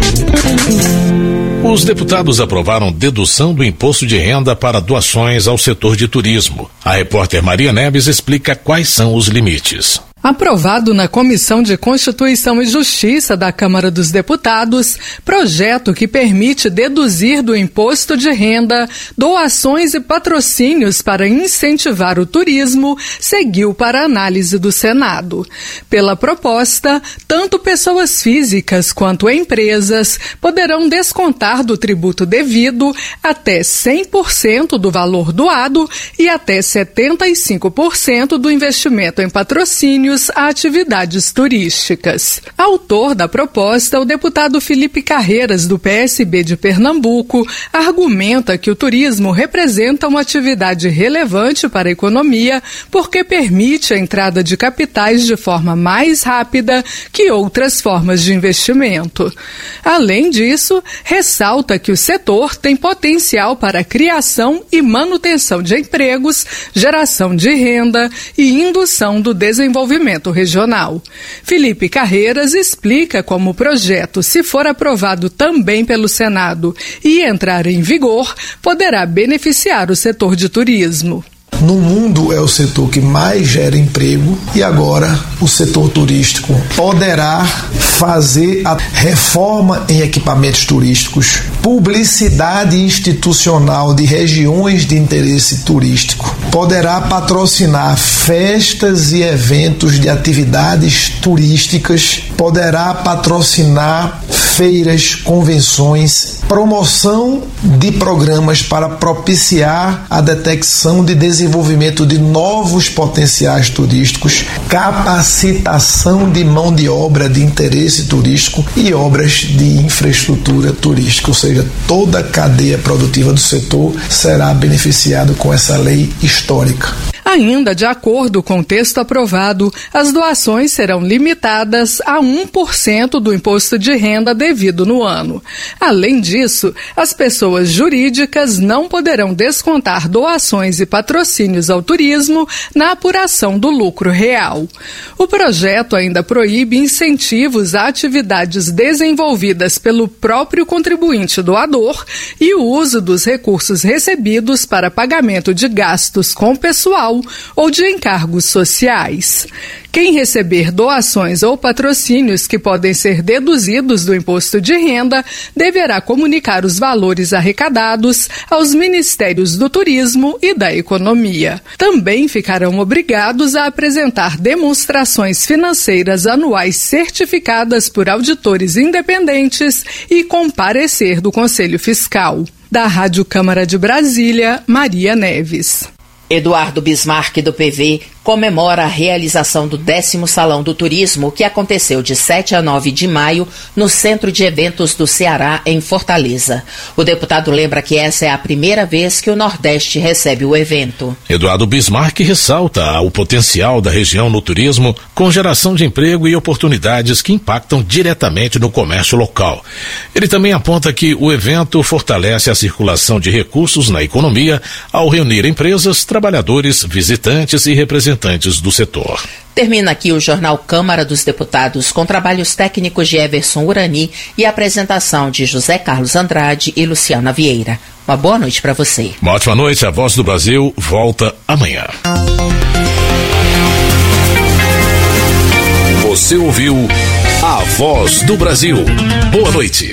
Os deputados aprovaram dedução do imposto de renda para doações ao setor de turismo. A repórter Maria Neves explica quais são os limites. Aprovado na Comissão de Constituição e Justiça da Câmara dos Deputados, projeto que permite deduzir do imposto de renda doações e patrocínios para incentivar o turismo, seguiu para análise do Senado. Pela proposta, tanto pessoas físicas quanto empresas poderão descontar do tributo devido até 100% do valor doado e até 75% do investimento em patrocínios a atividades turísticas. Autor da proposta, o deputado Felipe Carreiras, do PSB de Pernambuco, argumenta que o turismo representa uma atividade relevante para a economia porque permite a entrada de capitais de forma mais rápida que outras formas de investimento. Além disso, ressalta que o setor tem potencial para a criação e manutenção de empregos, geração de renda e indução do desenvolvimento regional. Felipe Carreiras explica como o projeto, se for aprovado também pelo Senado e entrar em vigor, poderá beneficiar o setor de turismo. no mundo é o setor que mais gera emprego e agora o setor turístico poderá fazer a reforma em equipamentos turísticos, publicidade institucional de regiões de interesse turístico, poderá patrocinar festas e eventos de atividades turísticas, poderá patrocinar feiras, convenções, promoção de programas para propiciar a detecção de desenvolvimento de novos potenciais turísticos, capacitação de mão de obra de interesse turístico e obras de infraestrutura turística, ou seja, toda a cadeia produtiva do setor será beneficiada com essa lei histórica. Ainda de acordo com o texto aprovado, as doações serão limitadas a 1% do imposto de renda devido no ano. Além disso, as pessoas jurídicas não poderão descontar doações e patrocínios ao turismo na apuração do lucro real. O projeto ainda proíbe incentivos a atividades desenvolvidas pelo próprio contribuinte doador e o uso dos recursos recebidos para pagamento de gastos com pessoal ou de encargos sociais. Quem receber doações ou patrocínios que podem ser deduzidos do imposto de renda deverá comunicar os valores arrecadados aos Ministérios do Turismo e da Economia. Também ficarão obrigados a apresentar demonstrações financeiras anuais certificadas por auditores independentes e com parecer do Conselho Fiscal. Da Rádio Câmara de Brasília, Maria Neves. Eduardo Bismarck, do PV, comemora a realização do 10º Salão do Turismo, que aconteceu de 7 a 9 de maio no Centro de Eventos do Ceará, em Fortaleza. O deputado lembra que essa é a primeira vez que o Nordeste recebe o evento. Eduardo Bismarck ressalta o potencial da região no turismo, com geração de emprego e oportunidades que impactam diretamente no comércio local. Ele também aponta que o evento fortalece a circulação de recursos na economia ao reunir empresas, trabalhadores, visitantes e representantes do setor. Termina aqui o Jornal Câmara dos Deputados, com trabalhos técnicos de Everson Urani e apresentação de José Carlos Andrade e Luciana Vieira. Uma boa noite para você. Uma ótima noite. A Voz do Brasil volta amanhã. Você ouviu A Voz do Brasil. Boa noite.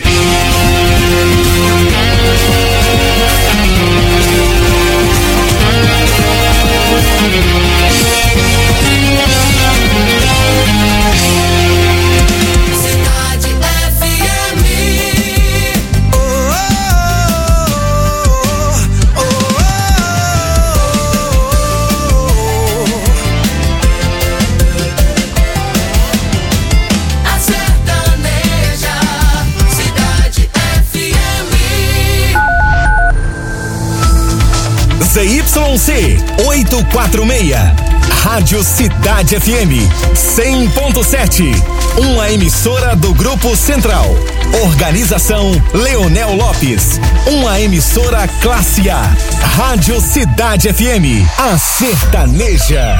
ZYC 846, Rádio Cidade FM 100.7, uma emissora do Grupo Central. Organização Leonel Lopes, uma emissora classe A. Rádio Cidade FM, a sertaneja.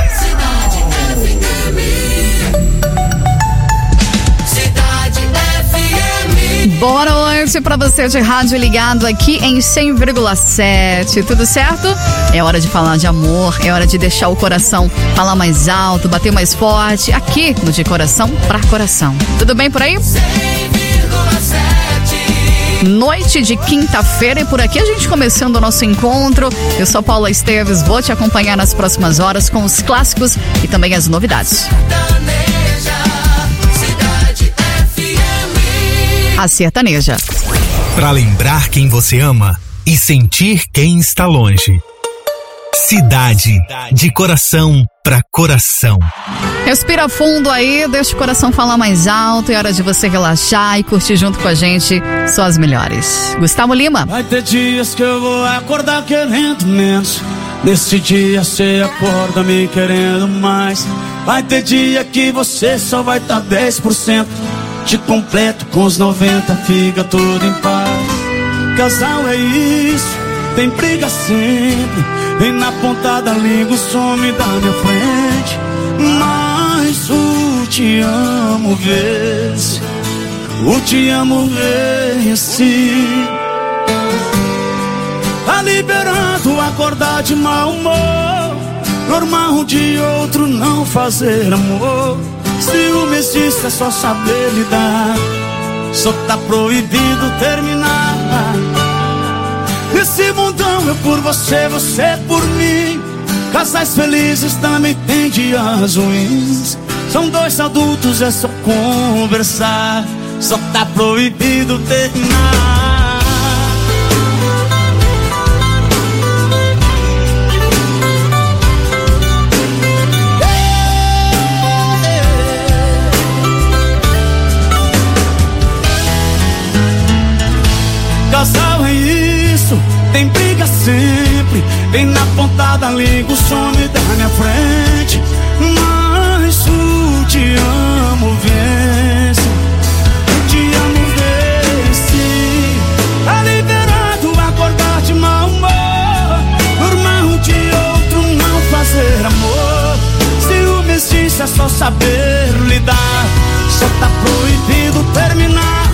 Boa noite para você de rádio ligado aqui em 100,7. Tudo certo? É hora de falar de amor, é hora de deixar o coração falar mais alto, bater mais forte, aqui no De Coração pra Coração. Tudo bem por aí? 100,7. Noite de quinta-feira e por aqui a gente começando o nosso encontro. Eu sou Paula Esteves, vou te acompanhar nas próximas horas com os clássicos e também as novidades. A sertaneja. Pra lembrar quem você ama e sentir quem está longe. Cidade de Coração pra Coração. Respira fundo aí, deixa o coração falar mais alto. É hora de você relaxar e curtir junto com a gente só as melhores. Gustavo Lima. Vai ter dias que eu vou acordar querendo menos. Nesse dia você acorda me querendo mais. Vai ter dia que você só vai tá 10%. Te completo com os 90, fica tudo em paz. Casal é isso, tem briga sempre. Vem na ponta da língua, some da minha frente. Mas o te amo vence, o te amo vence. Ali liberado acordar de mau humor. Normal um de outro não fazer amor. Ciúme existe, é só saber lidar. Só tá proibido terminar. Nesse mundão eu por você, você por mim. Casais felizes também tem dias ruins. São dois adultos, é só conversar. Só tá proibido terminar. Casal é isso, tem briga sempre. Vem na ponta da língua, some da minha frente. Mas o te amo vence. O te amo vence. Tá liberado acordar de mau humor. Normal um de outro não fazer amor. Ciúme existe, é só saber lidar. Só tá proibido terminar.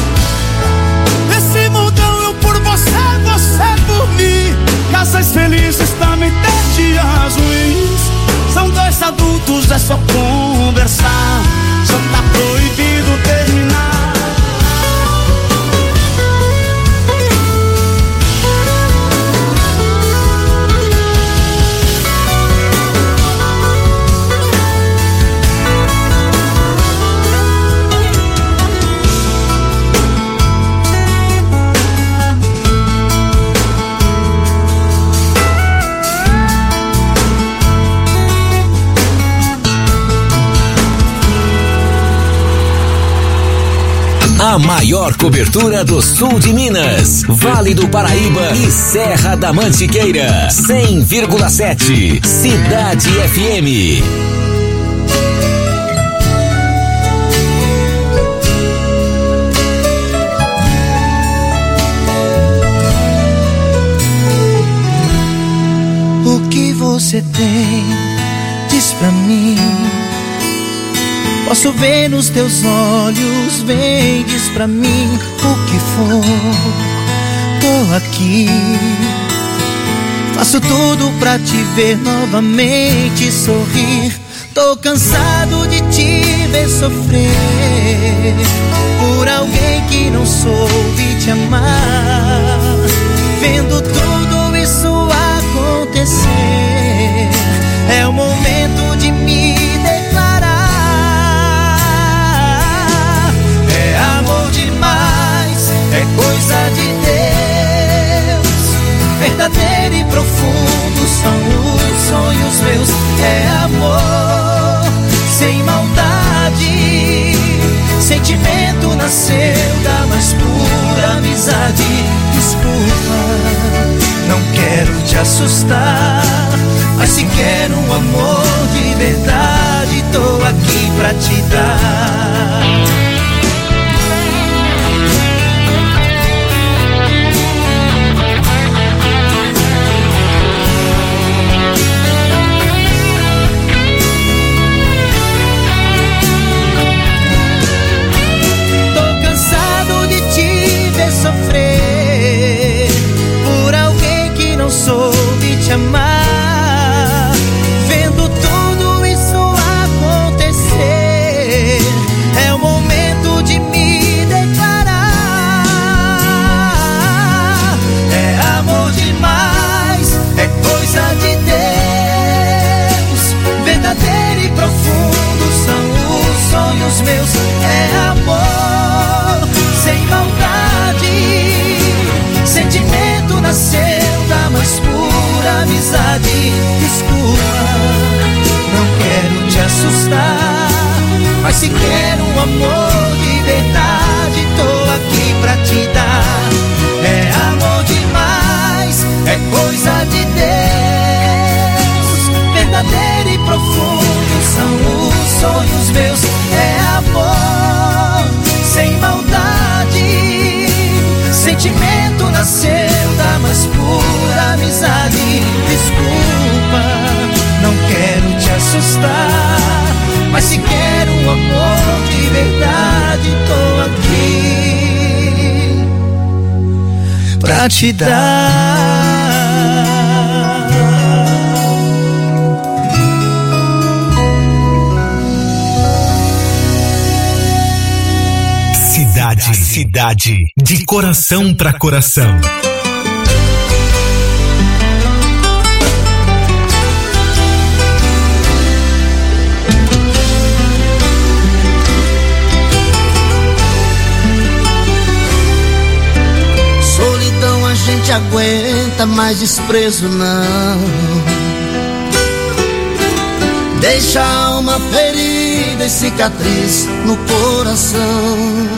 Esse mundão eu por você, você por mim. Casais felizes também tem dias ruins. São dois adultos, é só conversar. Só tá proibido terminar. A maior cobertura do sul de Minas, Vale do Paraíba e Serra da Mantiqueira. 100,7 Cidade FM. O que você tem, diz pra mim. Posso ver nos teus olhos, vem, diz pra mim o que for. Tô aqui, faço tudo pra te ver novamente sorrir. Tô cansado de te ver sofrer por alguém que não soube te amar. Vendo tudo isso acontecer, é o momento de me declarar. É coisa de Deus, verdadeiro e profundo são os sonhos meus. É amor sem maldade, sentimento nasceu da mais pura amizade. Desculpa, não quero te assustar, mas se quer um amor de verdade, tô aqui pra te dar. Sofrer por alguém que não soube te amar. Vendo tudo isso acontecer, é o momento de me declarar. É amor demais, é coisa de Deus, verdadeiro e profundo são os sonhos meus. É amor sem maldade, sentimento nasceu da mais pura amizade. Desculpa, não quero te assustar, mas se quer um amor de verdade, tô aqui pra te dar. É amor demais, é coisa de Deus, verdadeiro e profundo são os sonhos meus. É amor sem maldade, sentimento nasceu da mais pura amizade. Desculpa, não quero te assustar, mas se quer um amor de verdade, tô aqui pra te dar. Cidade de coração para coração. Solidão a gente aguenta, mas desprezo não. Deixa a alma ferida e cicatriz no coração.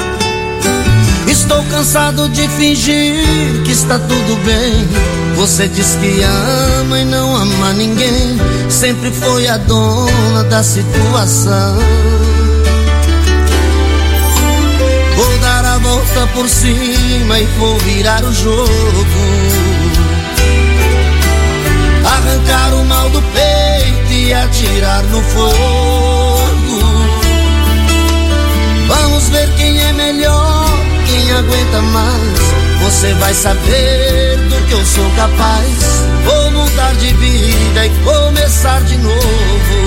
Estou cansado de fingir que está tudo bem. Você diz que ama e não ama ninguém. Sempre foi a dona da situação. Vou dar a volta por cima e vou virar o jogo. Arrancar o mal do peito e atirar no fogo. Vamos ver quem é melhor, quem aguenta mais. Você vai saber do que eu sou capaz. Vou mudar de vida e começar de novo.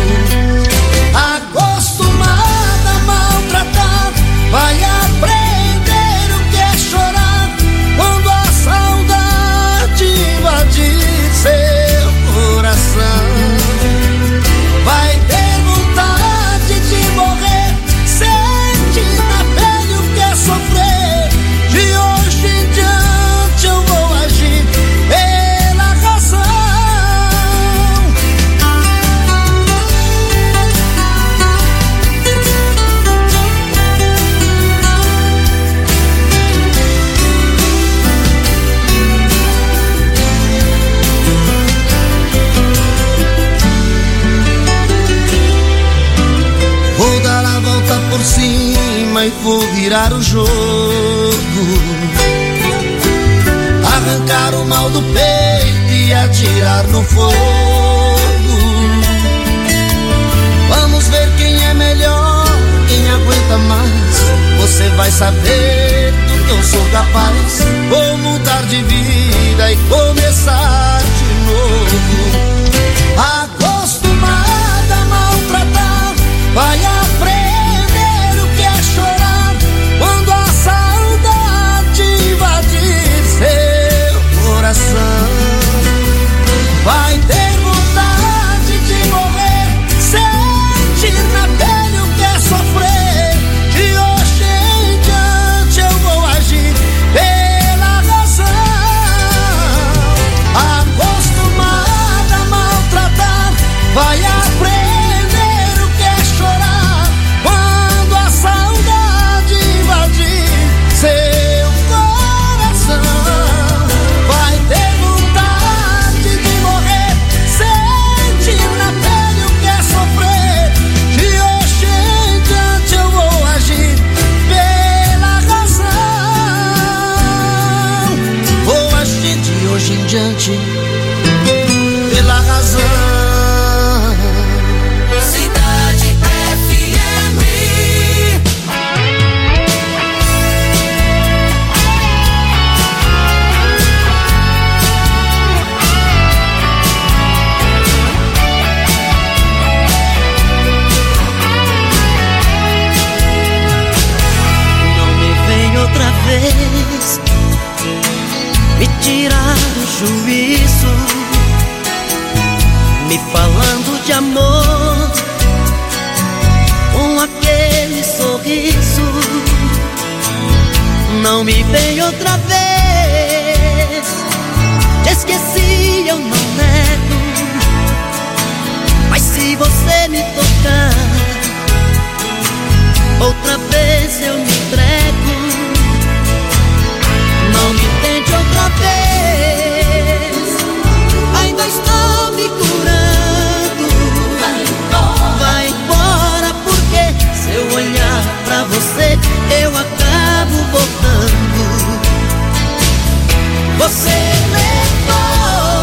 Acostumada a maltratar, vai aprender o que é chorar quando a saudade invadir seu coração. Vai ter vontade de morrer, sente na pele o que é sofrer. De hoje em diante eu vou agir pela razão. Vou dar a volta por cima e vou virar o jogo. Arrancar o mal do peito e atirar no fogo. Vamos ver quem é melhor, quem aguenta mais. Você vai saber do que eu sou capaz. Vou mudar de vida e começar de novo. Acostumada a maltratar, vai aprender o que é chorar quando a saudade invadir seu coração. Vai ter vontade de morrer, sentir na pele o que é sofrer. De hoje em diante eu vou agir pela razão. Acostumada a maltratar, vai aprender o que é chorar quando a saudade invadir seu coração. Vai ter vontade de morrer, sente na pele o que é sofrer. De hoje em diante eu vou agir pela razão. Vou agir de hoje em diante pela razão. Cidade FM. Não me vem outra vez me tirar o juízo, me falando de amor com aquele sorriso. Não me vem outra vez, te esqueci, eu não nego. Mas se você me tocar outra vez eu me entrego. Não me tente outra vez, ainda estou me curando. Vai embora porque se eu olhar pra você eu acabo voltando. Você levou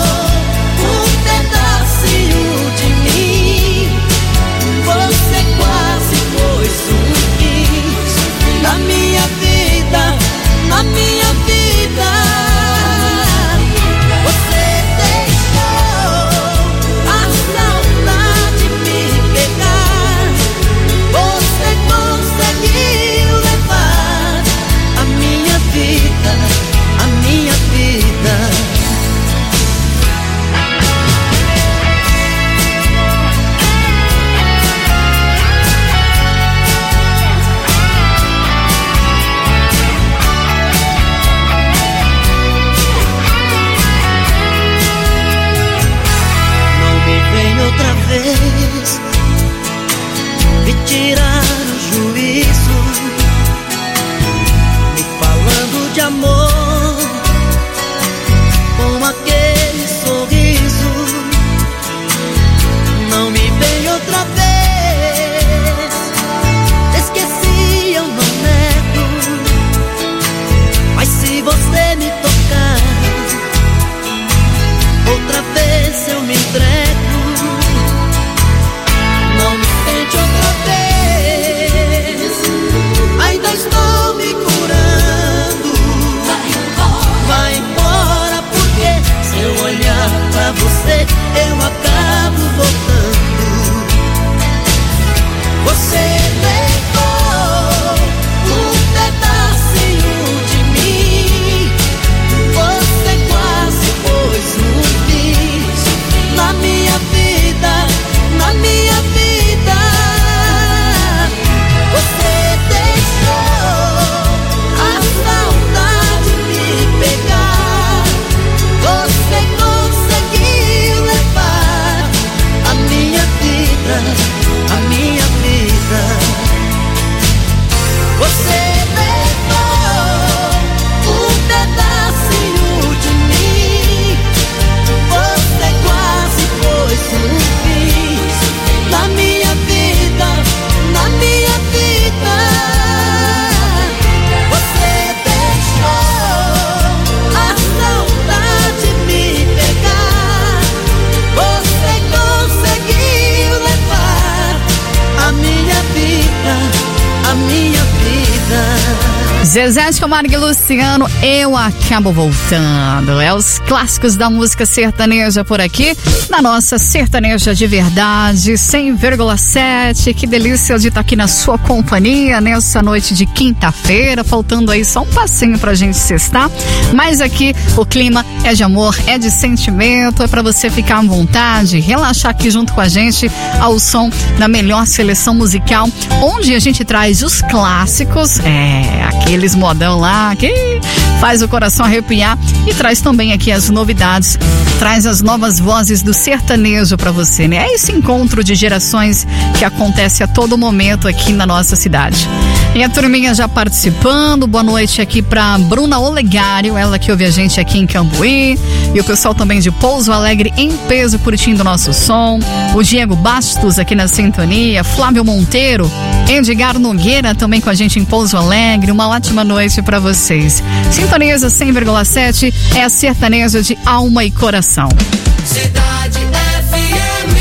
Zezé de Camargo e Luciano, Eu Acabo Voltando. É os clássicos da música sertaneja por aqui, na nossa Sertaneja de Verdade, 100,7. Que delícia de estar aqui na sua companhia nessa noite de quinta-feira, faltando aí só um passinho pra gente sextar. Mas aqui o clima é de amor, é de sentimento, é pra você ficar à vontade, relaxar aqui junto com a gente ao som da melhor seleção musical, onde a gente traz os clássicos, aqueles modão lá que faz o coração arrepiar, e traz também aqui as novidades, traz as novas vozes do sertanejo pra você, né? É esse encontro de gerações que acontece a todo momento aqui na nossa cidade. E a turminha já participando, boa noite aqui pra Bruna Olegário, ela que ouve a gente aqui em Cambuí, e o pessoal também de Pouso Alegre em peso curtindo o nosso som, o Diego Bastos aqui na sintonia, Flávio Monteiro, Edgar Nogueira também com a gente em Pouso Alegre. Uma ótima noite pra vocês. Sintoniza 100,7 é a sertaneja de alma e coração. Cidade FM.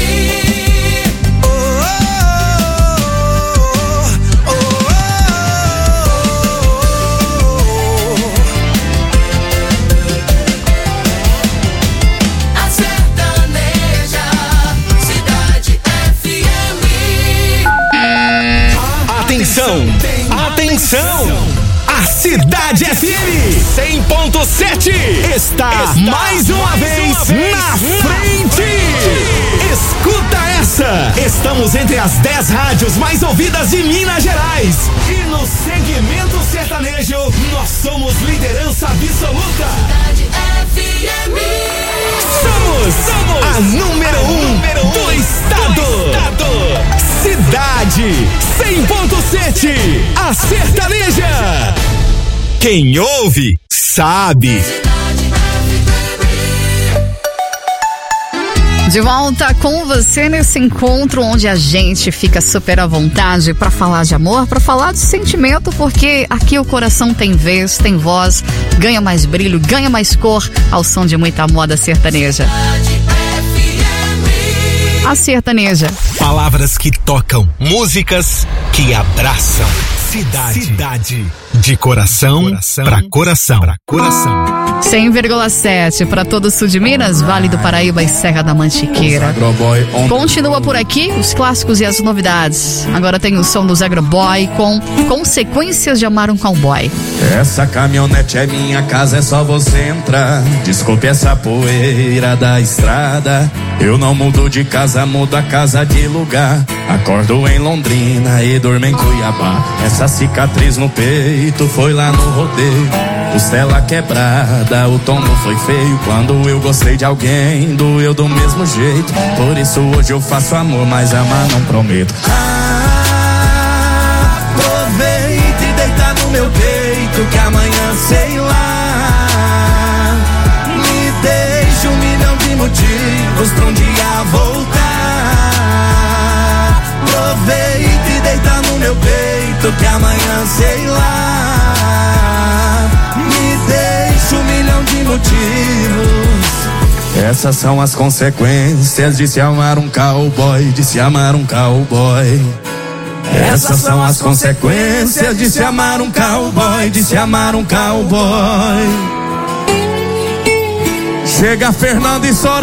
A sertaneja, Cidade FM. Atenção! Atenção! A Cidade FM 100.7 está mais uma vez na frente! Escuta essa! Estamos entre as 10 rádios mais ouvidas de Minas Gerais. E no segmento sertanejo, nós somos liderança absoluta. Cidade FM. Somos a número 1 do estado. Cidade 100.7, a sertaneja. Quem ouve, sabe. De volta com você nesse encontro onde a gente fica super à vontade para falar de amor, para falar de sentimento, porque aqui o coração tem vez, tem voz, ganha mais brilho, ganha mais cor ao som de muita moda sertaneja. A sertaneja. Palavras que tocam, músicas que abraçam. Cidade. De coração pra coração. 100,7 para todo o sul de Minas, Vale do Paraíba e Serra da Mantiqueira. Continua por aqui os clássicos e as novidades. Agora tem o som dos Agroboy com Consequências de Amar um Cowboy. Essa caminhonete é minha casa, é só você entrar. Desculpe essa poeira da estrada. Eu não mudo de casa, mudo a casa de lugar. Acordo em Londrina e durmo em Cuiabá. Essa cicatriz no peito foi lá no rodeio. Costela quebrada, o tombo foi feio. Quando eu gostei de alguém, doeu do mesmo jeito. Por isso hoje eu faço amor, mas amar não prometo. Aproveita e deita no meu peito, que amanhã sei lá. Me deixa 1 milhão de motivos pra um dia voltar. Aproveita e deita no meu peito, que amanhã sei lá. Me deixa 1 milhão de motivos. Essas são as consequências de se amar um cowboy, de se amar um cowboy. Essas são as consequências de se amar um cowboy, de se amar um cowboy. Chega Fernando e Soraya.